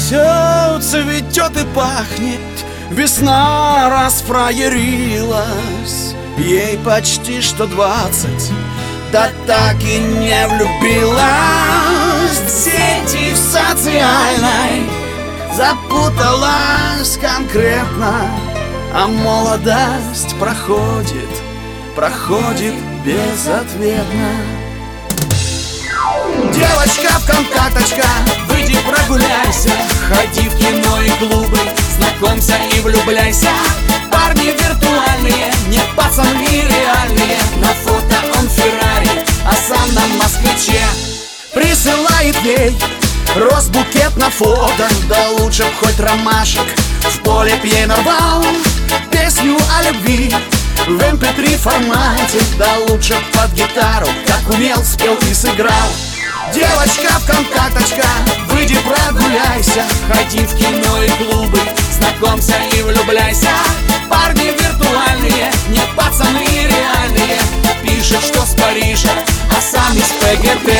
Все цветет и пахнет, весна расфраерилась. Ей почти что 20, да так и не влюбилась. В сети в социальной запуталась конкретно, а молодость проходит безответно. Девочка, ВКонтакточка, выйди прогуляйся, ходи в кино и клубы, знакомься и влюбляйся. Парни виртуальные, не пацаны реальные. На фото он в Феррари, а сам на москвиче. Присылает ей росбукет на фото, да лучше б хоть ромашек в поле пьяного. Песню о любви в MP3 формате, да лучше б под гитару, как умел, спел и сыграл. Девочка, ВКонтакточка, выйди прогуляйся, ходи в кино и клубы, знакомься и влюбляйся. Парни виртуальные, не пацаны реальные. Пишет, что с Парижа, а сам из ПГТ.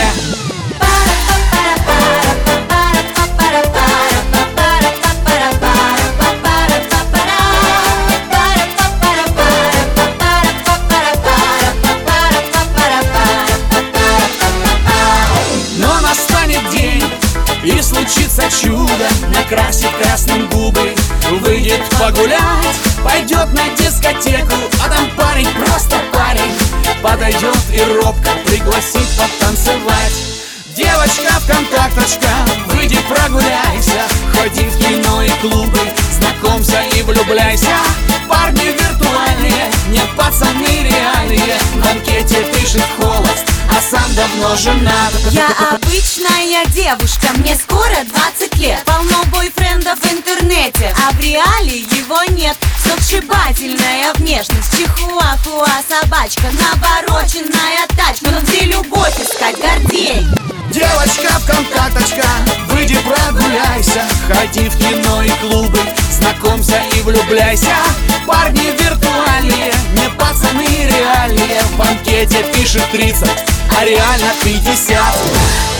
И случится чудо, накрасит красным губы, выйдет погулять, пойдет на дискотеку, а там парень, просто парень, подойдет и робко пригласит потанцевать. Девочка, ВКонтакточка, выйди прогуляйся, ходи в кино и клубы, знакомься и влюбляйся. Парни виртуальные, не пацаны реальные. В анкете пишет холост, а сам давно женат. Я обычная девушка, мне скоро 20 лет. Полно бойфрендов в интернете, а в реале его нет. Сногсшибательная внешность, чихуахуа собачка, навороченная тачка. Но где любовь искать, Гордей? Девочка, ВКонтакточка, выйди прогуляйся, ходи в кино и клубы, знакомься и влюбляйся. Парни виртуальные, не пацаны реальные. В анкете пишет 30, а реально 50.